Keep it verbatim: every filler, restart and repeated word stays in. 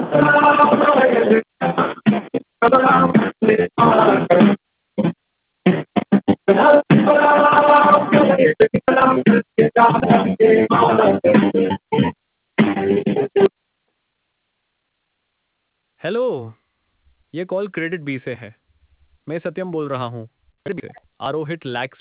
Hello. ये call credit B से है। मैं सत्यम बोल रहा हूँ। आरोहित लैक्स